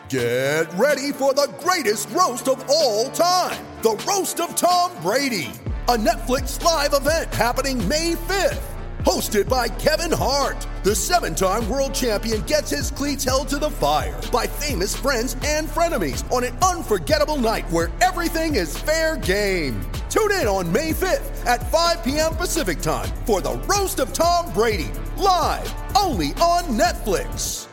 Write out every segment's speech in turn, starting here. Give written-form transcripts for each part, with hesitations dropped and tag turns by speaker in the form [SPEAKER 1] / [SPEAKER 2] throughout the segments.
[SPEAKER 1] Get ready for the greatest roast of all time, the Roast of Tom Brady, a Netflix live event happening May 5th. Hosted by Kevin Hart, the 7-time world champion gets his cleats held to the fire by famous friends and frenemies on an unforgettable night where everything is fair game. Tune in on May 5th at 5 p.m. Pacific time for the Roast of Tom Brady, live only on Netflix.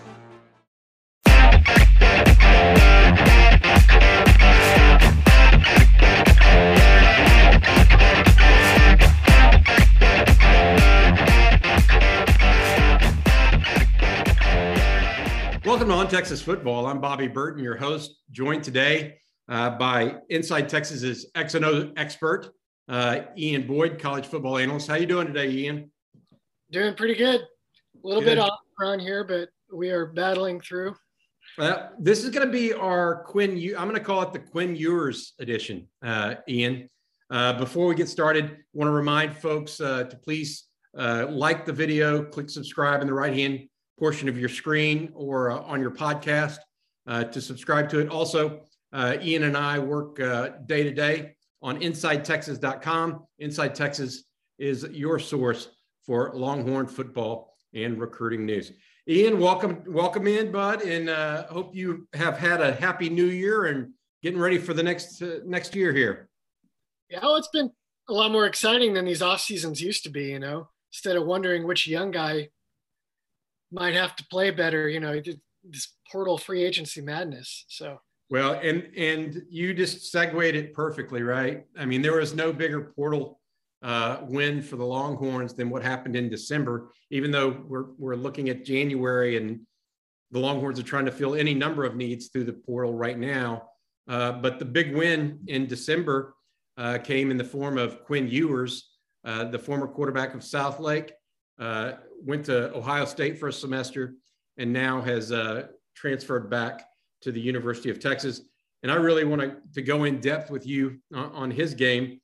[SPEAKER 2] Welcome to On Texas Football. I'm Bobby Burton, your host, joined today by Inside Texas's X&O expert, Ian Boyd, college football analyst. How you doing today, Ian?
[SPEAKER 3] Doing pretty good. A little bit off around here, but we are battling through.
[SPEAKER 2] This is going to be our I'm going to call it the Quinn Ewers edition, Ian. Before we get started, I want to remind folks to please like the video, click subscribe in the right-hand portion of your screen or on your podcast to subscribe to it. Also, Ian and I work day to day on InsideTexas.com. Inside Texas is your source for Longhorn football and recruiting news. Ian, welcome in, bud, and hope you have had a happy new year and getting ready for the next year here.
[SPEAKER 3] Yeah, well, it's been a lot more exciting than these off seasons used to be. Instead of wondering which young guy might have to play better, this portal free agency madness. So
[SPEAKER 2] well, and you just segued it perfectly, right? I mean, there was no bigger portal win for the Longhorns than what happened in December, even though we're looking at January and the Longhorns are trying to fill any number of needs through the portal right now. But the big win in December came in the form of Quinn Ewers, the former quarterback of Southlake, went to Ohio State for a semester and now has transferred back to the University of Texas. And I really want to go in depth with you on his game.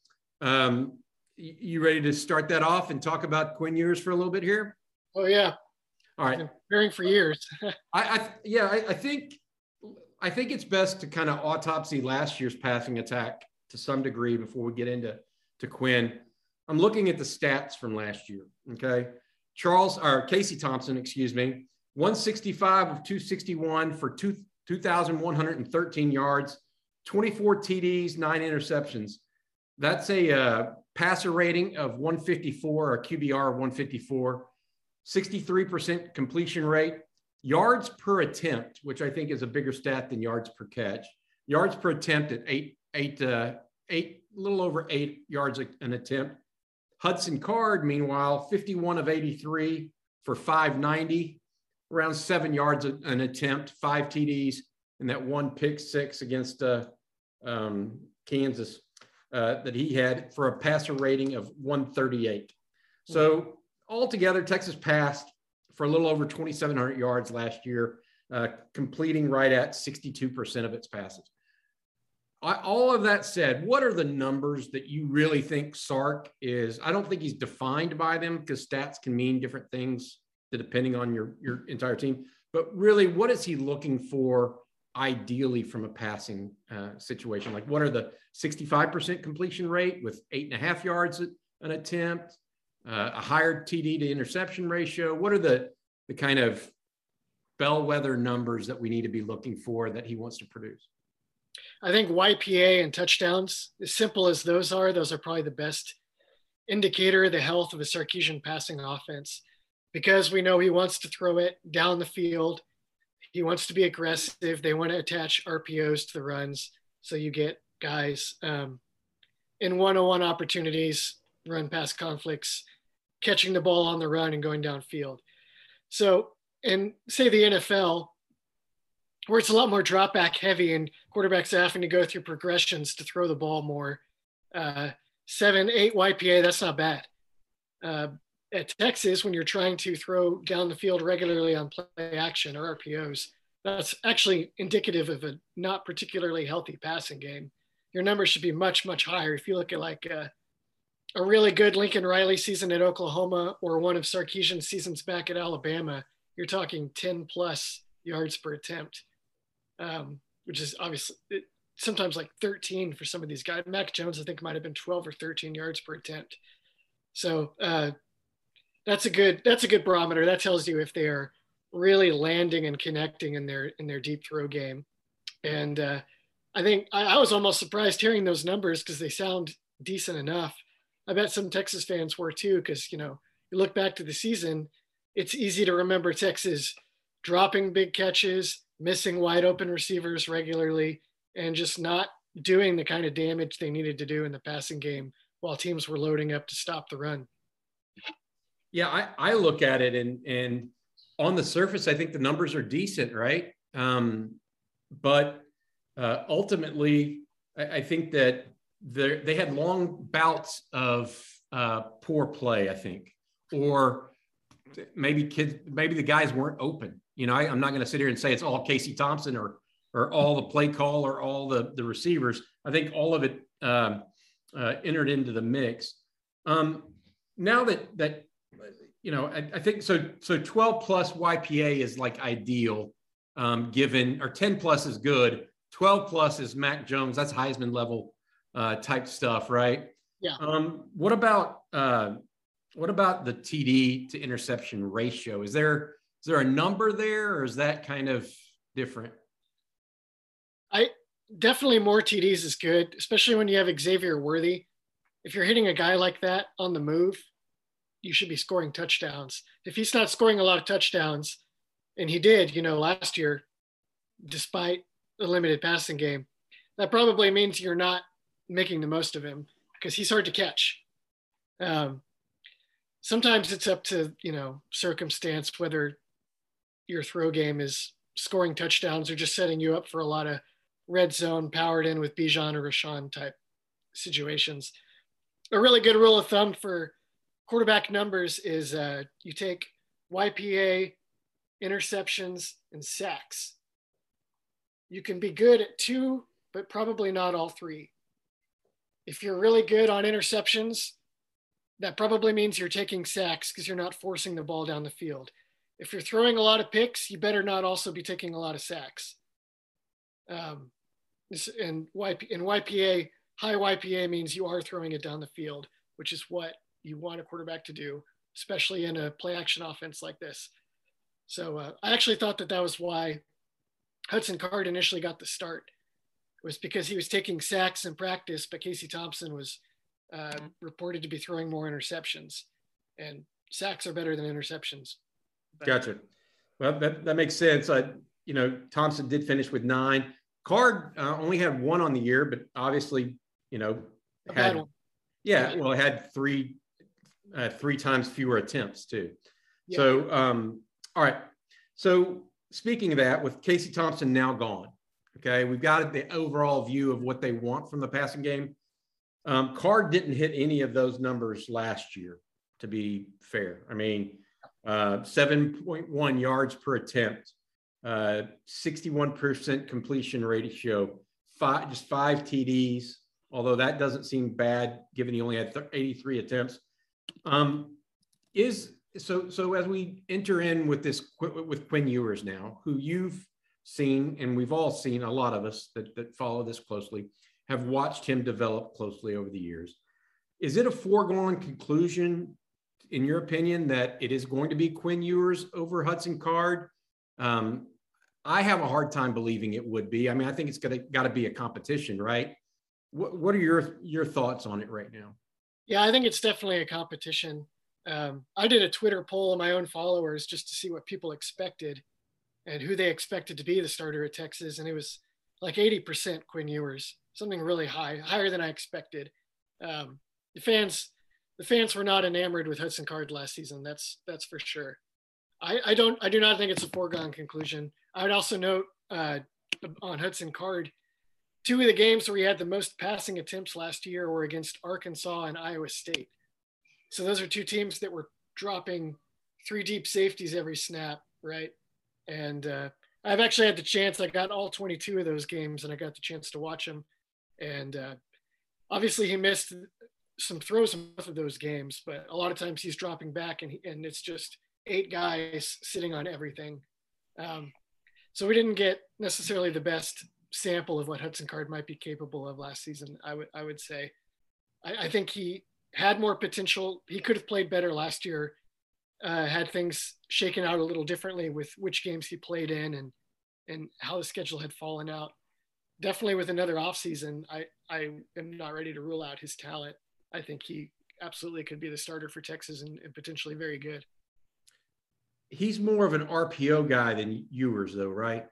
[SPEAKER 2] You ready to start that off and talk about Quinn Ewers for a little bit here?
[SPEAKER 3] Oh, yeah.
[SPEAKER 2] All right.
[SPEAKER 3] I've been preparing for years.
[SPEAKER 2] I think it's best to kind of autopsy last year's passing attack to some degree before we get into Quinn. I'm looking at the stats from last year, okay? Casey Thompson, 165 of 261 for 2,113 yards, 24 TDs, 9 interceptions. That's a passer rating of 154, or a QBR of 154, 63% completion rate, yards per attempt, which I think is a bigger stat than yards per catch. Yards per attempt at a little over 8 yards an attempt. Hudson Card, meanwhile, 51 of 83 for 590, around 7 yards an attempt, 5 TDs, and that one pick six against Kansas that he had for a passer rating of 138. So altogether, Texas passed for a little over 2,700 yards last year, completing right at 62% of its passes. All of that said, what are the numbers that you really think Sark is? I don't think he's defined by them because stats can mean different things depending on your entire team. But really, what is he looking for ideally from a passing situation? Like, what are the 65% completion rate with 8.5 yards an attempt, a higher TD to interception ratio? What are the kind of bellwether numbers that we need to be looking for that he wants to produce?
[SPEAKER 3] I think YPA and touchdowns, as simple as those are probably the best indicator of the health of a Sarkisian passing offense, because we know he wants to throw it down the field. He wants to be aggressive. They want to attach RPOs to the runs. So you get guys in one-on-one opportunities, run past conflicts, catching the ball on the run and going downfield. So, and say the NFL, where it's a lot more drop back heavy and quarterbacks having to go through progressions to throw the ball more. 7-8 YPA, that's not bad. At Texas, when you're trying to throw down the field regularly on play action or RPOs, that's actually indicative of a not particularly healthy passing game. Your numbers should be much, much higher. If you look at like a really good Lincoln Riley season at Oklahoma or one of Sarkisian's seasons back at Alabama, you're talking 10 plus yards per attempt. which is obviously sometimes like 13 for some of these guys. Mac Jones, I think, might have been 12 or 13 yards per attempt. So that's a good barometer. That tells you if they are really landing and connecting in their deep throw game. And I think I was almost surprised hearing those numbers because they sound decent enough. I bet some Texas fans were too, because, you look back to the season, it's easy to remember Texas dropping big catches, missing wide open receivers regularly, and just not doing the kind of damage they needed to do in the passing game while teams were loading up to stop the run.
[SPEAKER 2] Yeah, I look at it and on the surface, I think the numbers are decent, right? But ultimately, I think that they had long bouts of poor play, I think, or maybe the guys weren't open. I'm not going to sit here and say it's all Casey Thompson or all the play call or all the receivers. I think all of it entered into the mix. Now that I think so 12 plus YPA is like ideal, given, or 10 plus is good. 12 plus is Mac Jones. That's Heisman level type stuff, right?
[SPEAKER 3] Yeah.
[SPEAKER 2] What about the TD to interception ratio? Is there a number there, or is that kind of different?
[SPEAKER 3] Definitely more TDs is good, especially when you have Xavier Worthy. If you're hitting a guy like that on the move, you should be scoring touchdowns. If he's not scoring a lot of touchdowns, and he did, last year, despite a limited passing game, that probably means you're not making the most of him because he's hard to catch. Sometimes it's up to, circumstance, whether your throw game is scoring touchdowns or just setting you up for a lot of red zone powered in with Bijan or Rashawn type situations. A really good rule of thumb for quarterback numbers is you take YPA, interceptions, and sacks. You can be good at 2, but probably not all 3. If you're really good on interceptions, that probably means you're taking sacks because you're not forcing the ball down the field. If you're throwing a lot of picks, you better not also be taking a lot of sacks. And YPA, high YPA means you are throwing it down the field, which is what you want a quarterback to do, especially in a play action offense like this. So I actually thought that was why Hudson Card initially got the start, was because he was taking sacks in practice, but Casey Thompson was reported to be throwing more interceptions, and sacks are better than interceptions.
[SPEAKER 2] Gotcha. Well, that makes sense. Thompson did finish with 9. Card only had 1 on the year, but obviously, had 3 times fewer attempts too. Yeah. So, all right. So speaking of that, with Casey Thompson now gone, okay, we've got the overall view of what they want from the passing game. Card didn't hit any of those numbers last year, to be fair. I mean, 7.1 yards per attempt, 61% completion ratio, 5 TDs, although that doesn't seem bad given he only had 83 attempts. So as we enter in with Quinn Ewers now, who you've seen, and we've all seen, a lot of us that follow this closely, have watched him develop closely over the years. Is it a foregone conclusion, in your opinion, that it is going to be Quinn Ewers over Hudson Card? I have a hard time believing it would be. I mean, I think it's got to be a competition, right? What are your thoughts on it right now?
[SPEAKER 3] Yeah, I think it's definitely a competition. I did a Twitter poll of my own followers just to see what people expected and who they expected to be the starter at Texas. And it was like 80% Quinn Ewers, something really higher than I expected. The fans were not enamored with Hudson Card last season. That's for sure. I do not think it's a foregone conclusion. I would also note on Hudson Card, 2 of the games where he had the most passing attempts last year were against Arkansas and Iowa State. So those are 2 teams that were dropping 3 deep safeties every snap, right? And I've actually had the chance. I got all 22 of those games, and I got the chance to watch them. And obviously, he missed some throws in both of those games, but a lot of times he's dropping back, and it's just 8 guys sitting on everything. So we didn't get necessarily the best sample of what Hudson Card might be capable of last season. I would say, I think he had more potential. He could have played better last year, had things shaken out a little differently with which games he played in and how the schedule had fallen out. Definitely with another offseason, I am not ready to rule out his talent. I think he absolutely could be the starter for Texas and potentially very good.
[SPEAKER 2] He's more of an RPO guy than Ewers, though, right?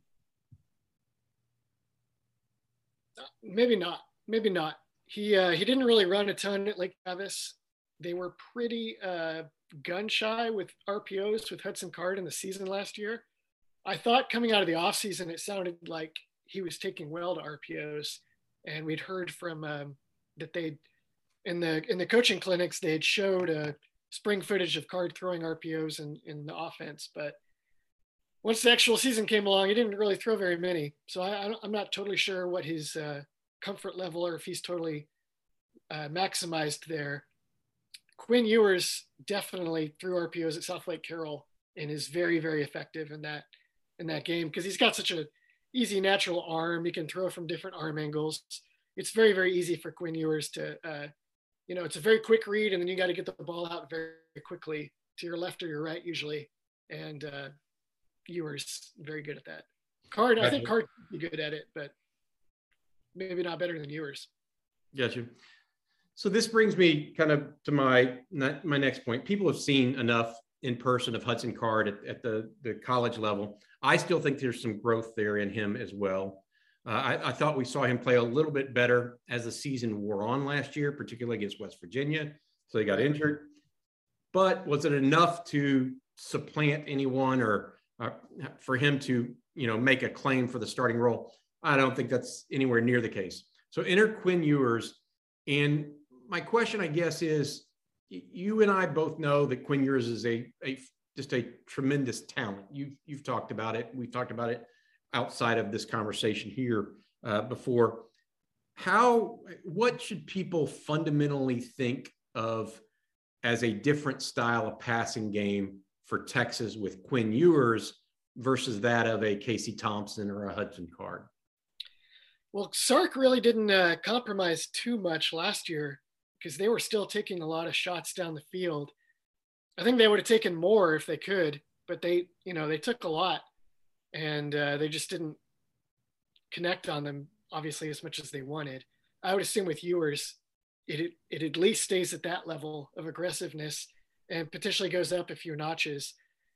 [SPEAKER 3] Maybe not. Maybe not. He didn't really run a ton at Lake Travis. They were pretty gun shy with RPOs with Hudson Card in the season last year. I thought coming out of the offseason, it sounded like he was taking well to RPOs, and we'd heard from that they in the coaching clinics they had showed spring footage of Card throwing RPOs in the offense, but once the actual season came along, he didn't really throw very many. So I'm not totally sure what his comfort level or if he's totally maximized there. Quinn Ewers definitely threw RPOs at South Lake Carroll and is very, very effective in that game because he's got such a easy natural arm. He can throw from different arm angles. It's very, very easy for Quinn Ewers to, it's a very quick read, and then you got to get the ball out very quickly to your left or your right usually. And Ewers very good at that. Card, I think Card would be good at it, but maybe not better than Ewers.
[SPEAKER 2] Gotcha. So this brings me kind of to my next point. People have seen enough in person of Hudson Card at the college level. I still think there's some growth there in him as well. I thought we saw him play a little bit better as the season wore on last year, particularly against West Virginia. So he got injured. But was it enough to supplant anyone or for him to, make a claim for the starting role? I don't think that's anywhere near the case. So enter Quinn Ewers. And my question, I guess, is you and I both know that Quinn Ewers is just a tremendous talent. You've talked about it. We've talked about it outside of this conversation here before. What should people fundamentally think of as a different style of passing game for Texas with Quinn Ewers versus that of a Casey Thompson or a Hudson Card?
[SPEAKER 3] Well, Sark really didn't compromise too much last year because they were still taking a lot of shots down the field. I think they would have taken more if they could, but they took a lot and they just didn't connect on them, obviously, as much as they wanted. I would assume with Ewers, it at least stays at that level of aggressiveness and potentially goes up a few notches.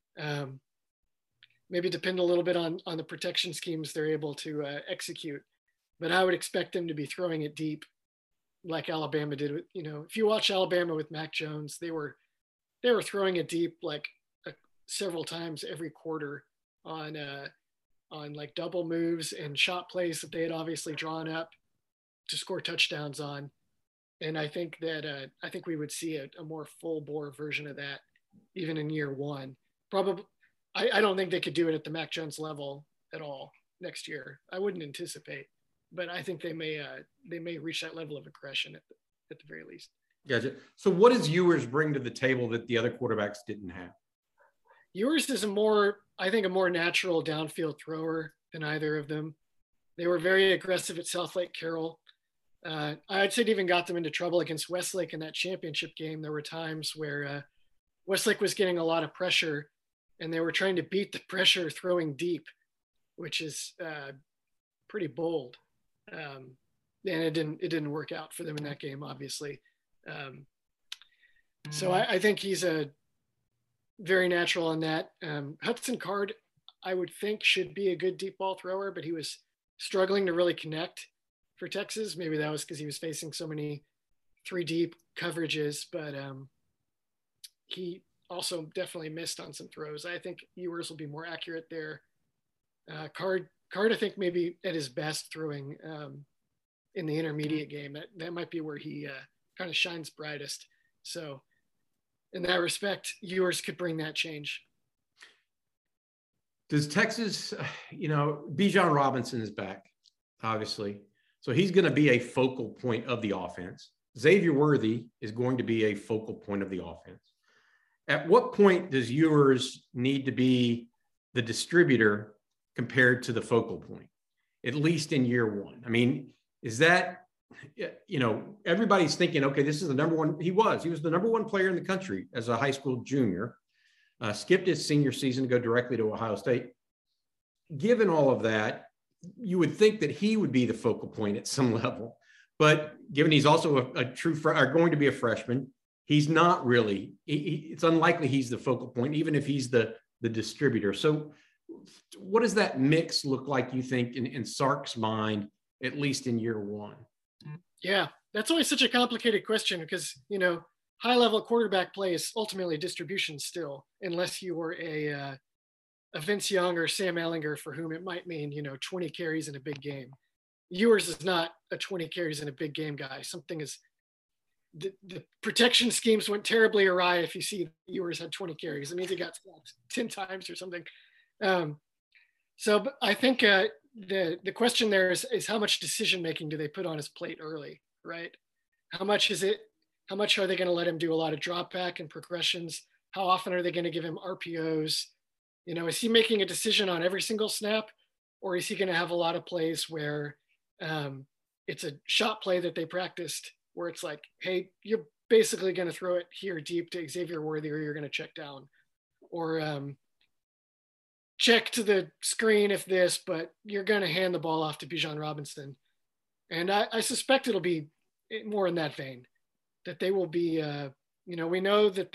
[SPEAKER 3] Maybe depend a little bit on the protection schemes they're able to execute. But I would expect them to be throwing it deep like Alabama did. If you watch Alabama with Mac Jones, they were throwing it deep like several times every quarter on like double moves and shot plays that they had obviously drawn up to score touchdowns on. And I think that I think we would see a more full bore version of that even in year one. Probably, I don't think they could do it at the Mac Jones level at all next year. I wouldn't anticipate, but I think they may reach that level of aggression at the very least.
[SPEAKER 2] Gotcha. So what does Ewers bring to the table that the other quarterbacks didn't have?
[SPEAKER 3] Ewers is a more natural downfield thrower than either of them. They were very aggressive at South Lake Carroll. I'd say it even got them into trouble against Westlake in that championship game. There were times where Westlake was getting a lot of pressure and they were trying to beat the pressure throwing deep, which is pretty bold. And it didn't work out for them in that game, obviously. So I think he's a very natural on that. Hudson Card, I would think, should be a good deep ball thrower, but he was struggling to really connect for Texas. Maybe that was because he was facing so many 3 deep coverages, but he also definitely missed on some throws. I think Ewers will be more accurate there. Card, I think maybe at his best throwing in the intermediate game. That might be where he kind of shines brightest. So in that respect, Ewers could bring that change.
[SPEAKER 2] Does Texas, Bijan Robinson is back, obviously. So he's going to be a focal point of the offense. Xavier Worthy is going to be a focal point of the offense. At what point does Ewers need to be the distributor compared to the focal point, at least in year one? I mean, is that, everybody's thinking, okay, this is the number one. He was the number one player in the country as a high school junior, skipped his senior season to go directly to Ohio State. Given all of that, you would think that he would be the focal point at some level, but given he's also going to be a freshman, he's not really. It's unlikely he's the focal point, even if he's the distributor. So, what does that mix look like, you think, in Sark's mind, at least in year one?
[SPEAKER 3] Yeah, that's always such a complicated question because high-level quarterback play is ultimately distribution still, unless you were a Vince Young or Sam Ehlinger, for whom it might mean 20 carries in a big game. Ewers is not a 20 carries in a big game guy. Something is the protection schemes went terribly awry. If you see Ewers had 20 carries, it means he got stopped 10 times or something. So I think the question there is how much decision making do they put on his plate early, right? How much are they going to let him do a lot of drop back and progressions? How often are they going to give him RPOs? Is he making a decision on every single snap, or is he going to have a lot of plays where it's a shot play that they practiced where it's like, hey, you're basically going to throw it here deep to Xavier Worthy, or you're going to check down, or check to the screen if this, but you're going to hand the ball off to Bijan Robinson. And I suspect it'll be more in that vein, that they will be, we know that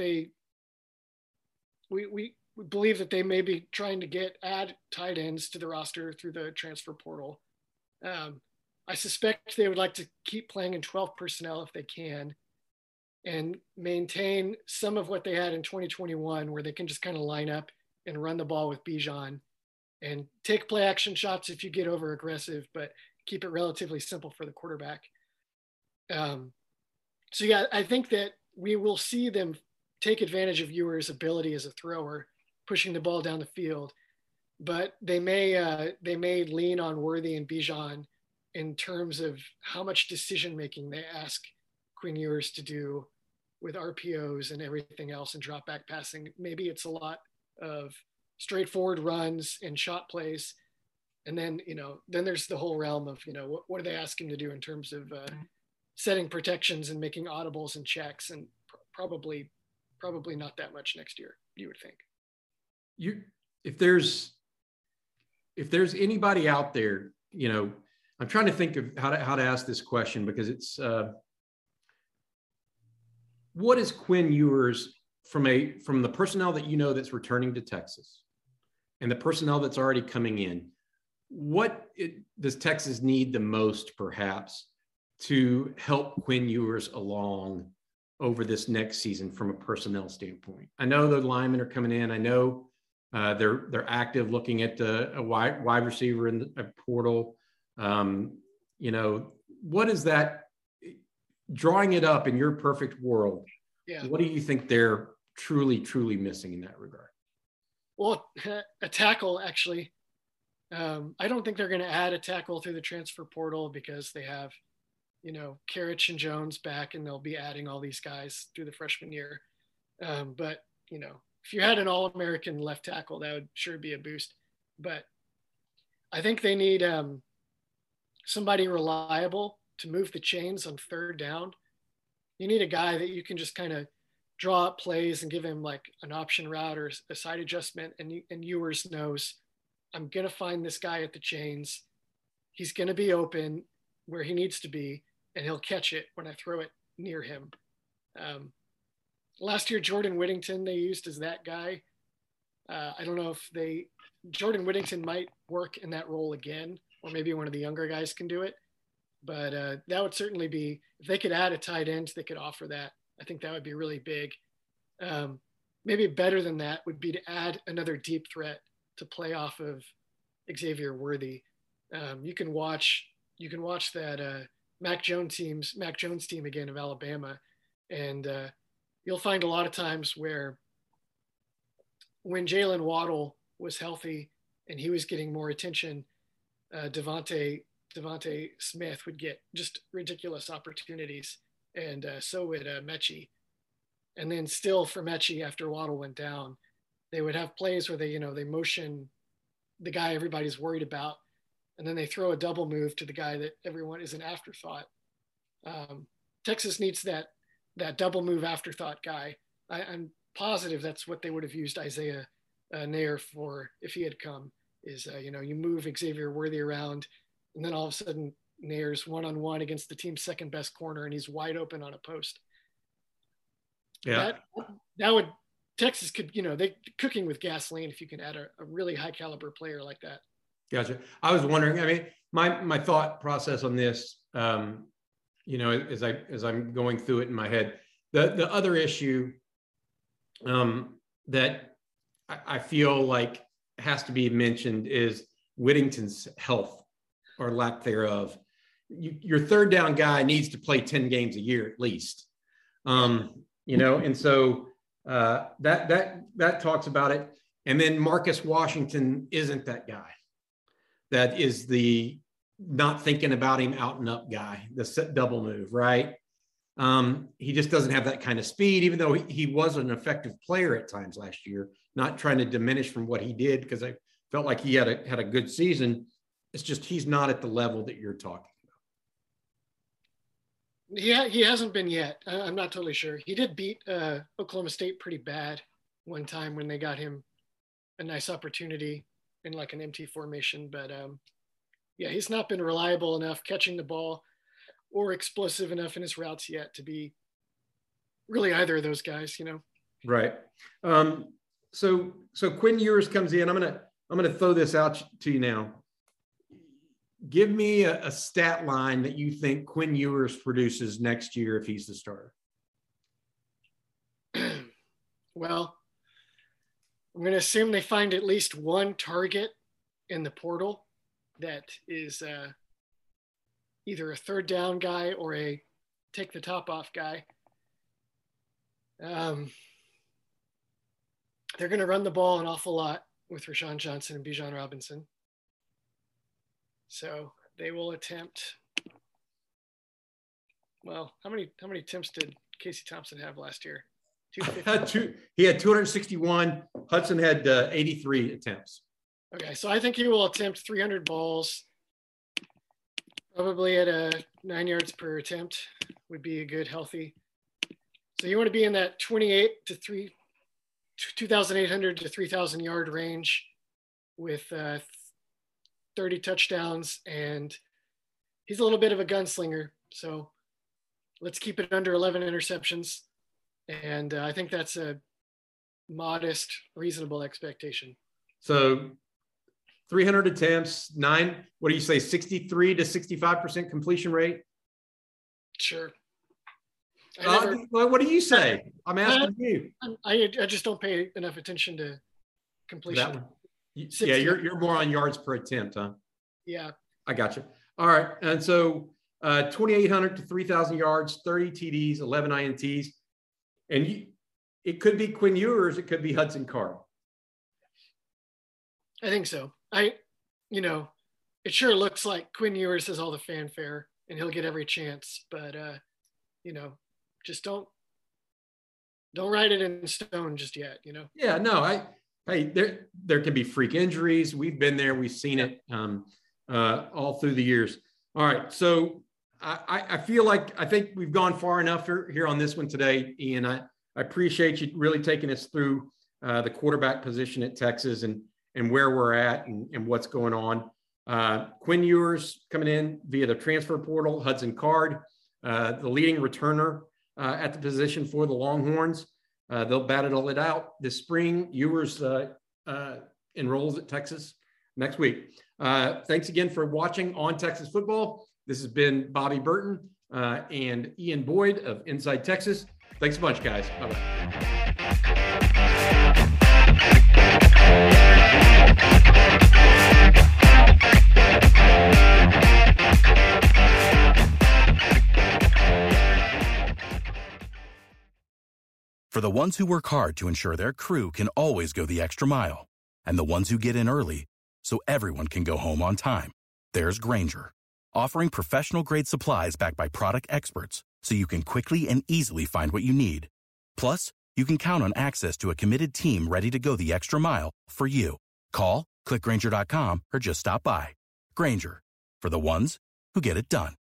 [SPEAKER 3] we believe that they may be trying to add tight ends to the roster through the transfer portal. I suspect they would like to keep playing in 12 personnel if they can, and maintain some of what they had in 2021, where they can just kind of line up and run the ball with Bijan and take play action shots if you get over aggressive, but keep it relatively simple for the quarterback. So yeah, I think that we will see them take advantage of Ewers' ability as a thrower, pushing the ball down the field, but they may lean on Worthy and Bijan in terms of how much decision-making they ask Quinn Ewers to do with RPOs and everything else and drop back passing. Maybe it's a lot of straightforward runs and shot plays. And then, then there's the whole realm of, what do they ask him to do in terms of setting protections and making audibles and checks, and probably not that much next year, you would think.
[SPEAKER 2] If there's anybody out there, I'm trying to think of how to ask this question, because it's what is Quinn Ewers from the personnel that that's returning to Texas and the personnel that's already coming in? Does Texas need the most, perhaps, to help Quinn Ewers along over this next season from a personnel standpoint? I know the linemen are coming in. I know they're active looking at a wide receiver in the portal. What is that, drawing it up in your perfect world? Yeah. What do you think they're truly, truly missing in that regard?
[SPEAKER 3] Well, a tackle, actually. I don't think they're going to add a tackle through the transfer portal because they have, Karich and Jones back, and they'll be adding all these guys through the freshman year. But, if you had an All-American left tackle, that would sure be a boost. But I think they need somebody reliable to move the chains on third down. You need a guy that you can just kind of draw up plays and give him like an option route or a side adjustment. And Ewers knows, I'm going to find this guy at the chains. He's going to be open where he needs to be, and he'll catch it when I throw it near him. Last year, Jordan Whittington, they used as that guy. I don't know if Jordan Whittington might work in that role again, or maybe one of the younger guys can do it. But that would certainly be, if they could add a tight end, they could offer that. I think that would be really big. Maybe better than that would be to add another deep threat to play off of Xavier Worthy. You can watch that Mac Jones team again of Alabama, and you'll find a lot of times where when Jalen Waddle was healthy and he was getting more attention, Devontae Smith would get just ridiculous opportunities, and so would Mechie. And then still for Mechie, after Waddle went down, they would have plays where they motion the guy everybody's worried about, and then they throw a double move to the guy that everyone is an afterthought. Texas needs that double move afterthought guy. I'm positive that's what they would have used Isaiah Neyor for if he had come. Is you move Xavier Worthy around, and then all of a sudden Nayer's one-on-one against the team's second best corner, and he's wide open on a post.
[SPEAKER 2] Yeah,
[SPEAKER 3] that would Texas could they cooking with gasoline if you can add a really high caliber player like that.
[SPEAKER 2] Gotcha. I was wondering. I mean, my thought process on this, as I'm going through it in my head, the other issue that I feel like has to be mentioned is Whittington's health or lack thereof. Your third down guy needs to play 10 games a year at least. And so that talks about it. And then Marcus Washington isn't that guy. That is the not thinking about him out and up guy, the set double move, right? He just doesn't have that kind of speed, even though he was an effective player at times last year, not trying to diminish from what he did, because I felt like he had a good season. It's just he's not at the level that you're talking about.
[SPEAKER 3] Yeah, he hasn't been yet. I'm not totally sure. He did beat Oklahoma State pretty bad one time when they got him a nice opportunity in like an empty formation. But he's not been reliable enough catching the ball or explosive enough in his routes yet to be really either of those guys,
[SPEAKER 2] Right. So Quinn Ewers comes in. I'm gonna throw this out to you now. Give me a stat line that you think Quinn Ewers produces next year if he's the starter.
[SPEAKER 3] Well, I'm going to assume they find at least one target in the portal that is either a third down guy or a take the top off guy. They're going to run the ball an awful lot with Rashawn Johnson and Bijan Robinson. So they will attempt. Well, how many attempts did Casey Thompson have last year?
[SPEAKER 2] He had 261. Hudson had 83 attempts.
[SPEAKER 3] Okay, so I think he will attempt 300 balls, probably at 9 yards per attempt would be a good healthy. So you want to be in that 2,800 to 3,000 yard range with 30 touchdowns, and he's a little bit of a gunslinger. So let's keep it under 11 interceptions. And I think that's a modest, reasonable expectation.
[SPEAKER 2] So 300 attempts, 63 to 65% completion rate?
[SPEAKER 3] Sure.
[SPEAKER 2] What do you say? I'm asking you.
[SPEAKER 3] I just don't pay enough attention to completion.
[SPEAKER 2] Yeah, you're more on yards per attempt, huh?
[SPEAKER 3] Yeah.
[SPEAKER 2] I got you. All right. And so 2,800 to 3,000 yards, 30 TDs, 11 INTs. And it could be Quinn Ewers, it could be Hudson Card.
[SPEAKER 3] I think so. It sure looks like Quinn Ewers has all the fanfare and he'll get every chance, but just don't write it in stone just yet,
[SPEAKER 2] Yeah, no, there can be freak injuries. We've been there, we've seen it all through the years. All right, so I feel like I think we've gone far enough here on this one today, Ian. I appreciate you really taking us through the quarterback position at Texas and where we're at and what's going on. Quinn Ewers coming in via the transfer portal, Hudson Card, the leading returner at the position for the Longhorns. They'll battle it out this spring. Ewers enrolls at Texas next week. Thanks again for watching On Texas Football. This has been Bobby Burton and Ian Boyd of Inside Texas. Thanks a bunch, guys. Bye-bye.
[SPEAKER 4] For the ones who work hard to ensure their crew can always go the extra mile, and the ones who get in early so everyone can go home on time, there's Grainger, offering professional-grade supplies backed by product experts so you can quickly and easily find what you need. Plus, you can count on access to a committed team ready to go the extra mile for you. Call, Click Grainger.com or just stop by. Grainger, for the ones who get it done.